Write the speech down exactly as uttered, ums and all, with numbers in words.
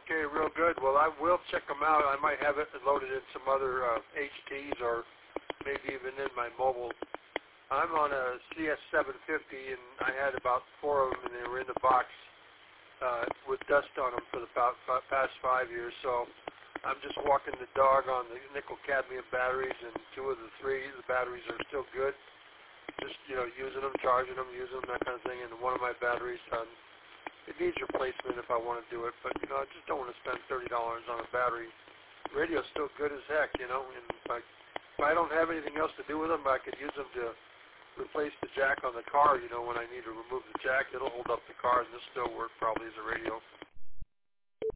Okay, real good. Well, I will check them out. I might have it loaded in some other uh, H Ts or maybe even in my mobile. I'm on a C S seven fifty, and I had about four of them, and they were in the box uh, with dust on them for the past past five years. So I'm just walking the dog on the nickel cadmium batteries, and two of the three, the batteries are still good. Just, you know, using them, charging them, using them, that kind of thing. And one of my batteries, um, it needs replacement if I want to do it. But, you know, I just don't want to spend thirty dollars on a battery. Radio's still good as heck, you know. And if I, if I don't have anything else to do with them, I could use them to replace the jack on the car, you know, when I need to remove the jack. It'll hold up the car, and this still work probably as a radio.